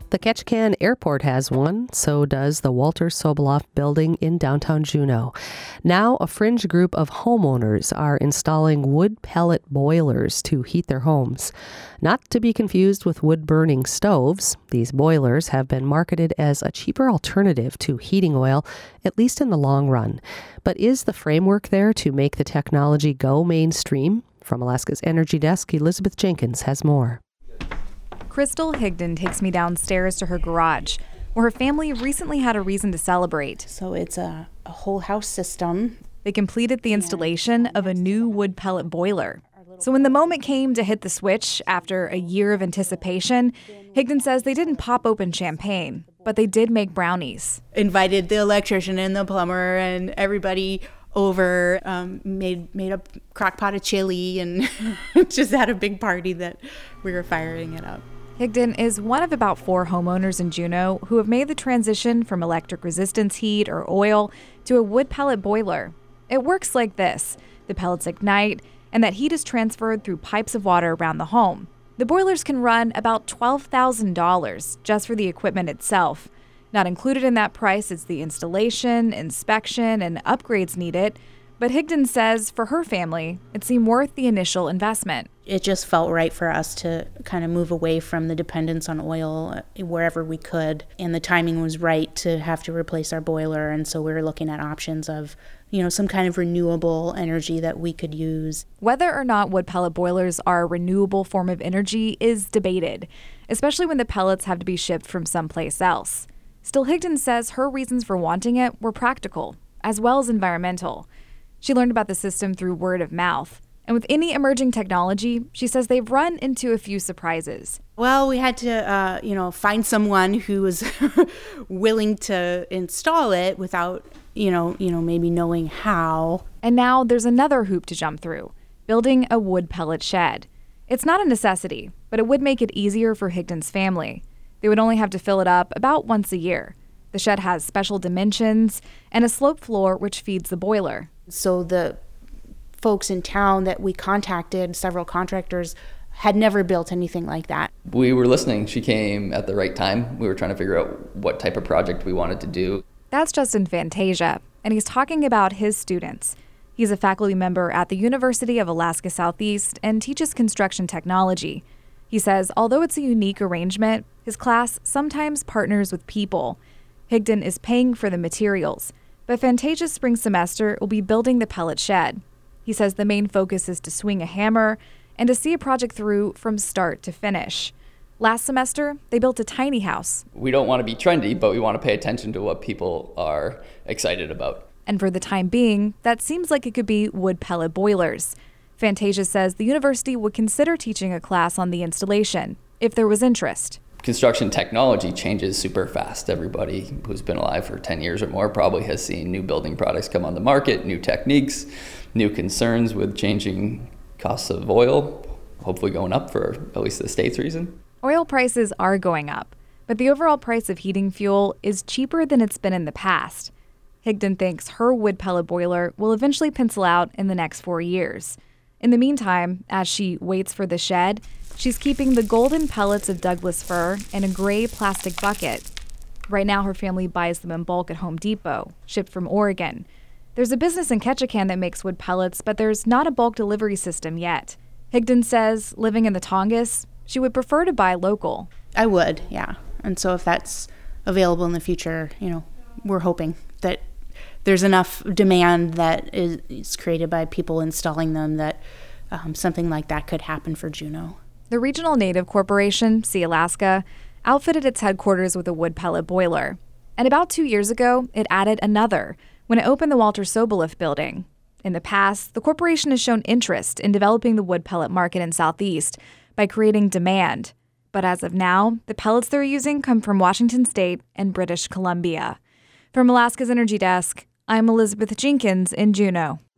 The Ketchikan Airport has one, so does the Walter Soboleff building in downtown Juneau. Now, a fringe group of homeowners are installing wood pellet boilers to heat their homes. Not to be confused with wood-burning stoves, these boilers have been marketed as a cheaper alternative to heating oil, at least in the long run. But is the framework there to make the technology go mainstream? From Alaska's Energy Desk, Elizabeth Jenkins has more. Crystal Higdon takes me downstairs to her garage, where her family recently had a reason to celebrate. So it's a whole house system. They completed the installation of a new wood pellet boiler. So when the moment came to hit the switch after a year of anticipation, Higdon says they didn't pop open champagne, but they did make brownies. Invited the electrician and the plumber and everybody over, made a crock pot of chili and just had a big party that we were firing it up. Higdon is one of about 4 homeowners in Juneau who have made the transition from electric resistance heat or oil to a wood pellet boiler. It works like this. The pellets ignite, and that heat is transferred through pipes of water around the home. The boilers can run about $12,000 just for the equipment itself. Not included in that price is the installation, inspection, and upgrades needed. But Higdon says for her family, it seemed worth the initial investment. It just felt right for us to kind of move away from the dependence on oil wherever we could. And the timing was right to have to replace our boiler. And so we were looking at options of, some kind of renewable energy that we could use. Whether or not wood pellet boilers are a renewable form of energy is debated, especially when the pellets have to be shipped from someplace else. Still, Higdon says her reasons for wanting it were practical, as well as environmental. She learned about the system through word of mouth. And with any emerging technology, she says they've run into a few surprises. Well, we had to, find someone who was willing to install it without, maybe knowing how. And now there's another hoop to jump through, building a wood pellet shed. It's not a necessity, but it would make it easier for Higdon's family. They would only have to fill it up about once a year. The shed has special dimensions and a sloped floor which feeds the boiler. So the folks in town that we contacted, several contractors, had never built anything like that. We were listening. She came at the right time. We were trying to figure out what type of project we wanted to do. That's Justin Fantasia, and he's talking about his students. He's a faculty member at the University of Alaska Southeast and teaches construction technology. He says although it's a unique arrangement, his class sometimes partners with people. Higdon is paying for the materials, but Fantasia's spring semester will be building the pellet shed. He says the main focus is to swing a hammer and to see a project through from start to finish. Last semester, they built a tiny house. We don't want to be trendy, but we want to pay attention to what people are excited about. And for the time being, that seems like it could be wood pellet boilers. Fantasia says the university would consider teaching a class on the installation if there was interest. Construction technology changes super fast. Everybody who's been alive for 10 years or more probably has seen new building products come on the market, new techniques, new concerns with changing costs of oil, hopefully going up for at least the state's reason. Oil prices are going up, but the overall price of heating fuel is cheaper than it's been in the past. Higdon thinks her wood pellet boiler will eventually pencil out in the next 4 years. In the meantime, as she waits for the shed, she's keeping the golden pellets of Douglas fir in a gray plastic bucket. Right now, her family buys them in bulk at Home Depot, shipped from Oregon. There's a business in Ketchikan that makes wood pellets, but there's not a bulk delivery system yet. Higdon says, living in the Tongass, she would prefer to buy local. I would, yeah. And so if that's available in the future, we're hoping that there's enough demand that is created by people installing them that something like that could happen for Juneau. The Regional Native Corporation, Sealaska, outfitted its headquarters with a wood pellet boiler. And about 2 years ago, it added another when it opened the Walter Soboleff building. In the past, the corporation has shown interest in developing the wood pellet market in Southeast by creating demand. But as of now, the pellets they're using come from Washington State and British Columbia. From Alaska's Energy Desk, I'm Elizabeth Jenkins in Juneau.